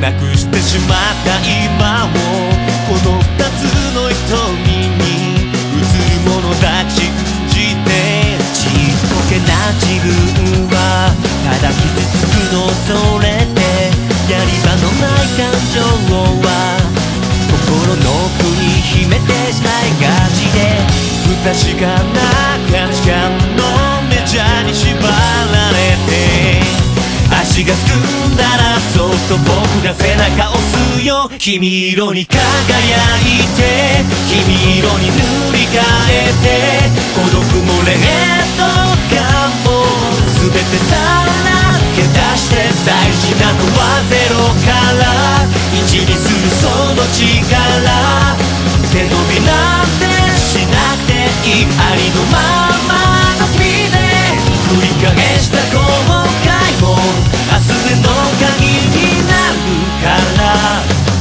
なくしてしまった今をこの二つの瞳に映るものだけ信じて、ちっぽけな自分はただ傷つくのを恐れて、やり場のない感情は心の奥に秘めてしまいがちで、不確かな価値観のメジャーに縛られて、足がすくんだらそっと僕が背中押すよ。君色に輝いて君色に塗り替えて、孤独も劣等感も全てさらけ出して、大事なのはゼロから1にするその力、背伸びなんてしなくていい、ありのままの君で繰り返した後悔も明日への鍵になるから、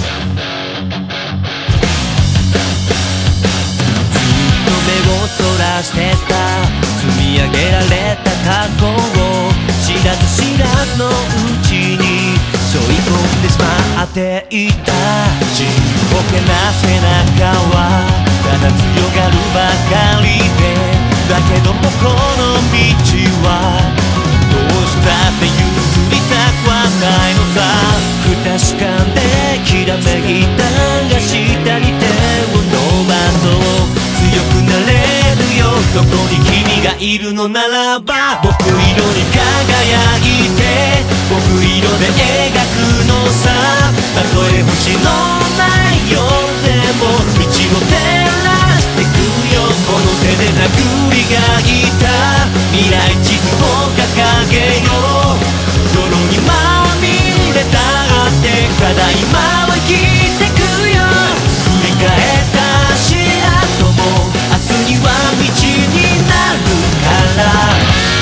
ずっと目をそらしてた積み上げられた過去を知らず知らずのうちに背負い込んでしまっていた。ちっぽけな背中はただ強がるばかりで、だけどもこの道はどうしたって譲りたくはないのさ。不確かできらめいたが下に手を伸ばそう、強くなれるよそこに君がいるのならば。僕色に輝いて僕色で描くのさ、たとえ星のない夜でも道を照らしてくよ。この手で殴りがいた未来地図を掲げよう。泥にまみれたってただ今は生きてくよ。振り返った足跡も明日には道になるから、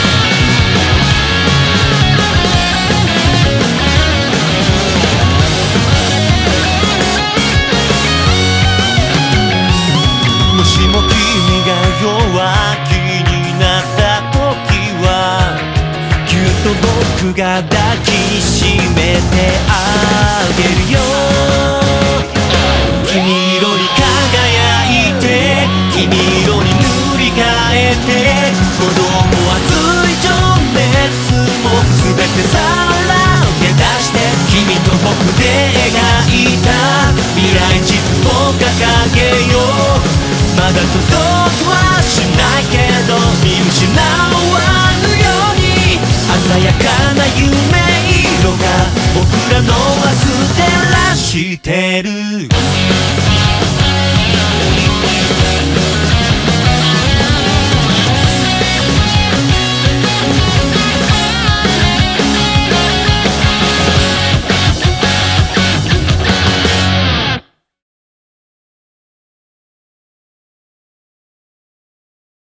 もしも君が弱気になった時はぎゅっと僕が抱きしめてあげるよ。君色に輝いて君色に塗り替えて、鼓動も熱い情熱も全てさらけ出して、君と僕で描いた未来地図を掲げよう。まだ届きはしないけど見失わぬように、鮮やかな夢色が僕らの明日照らしてる。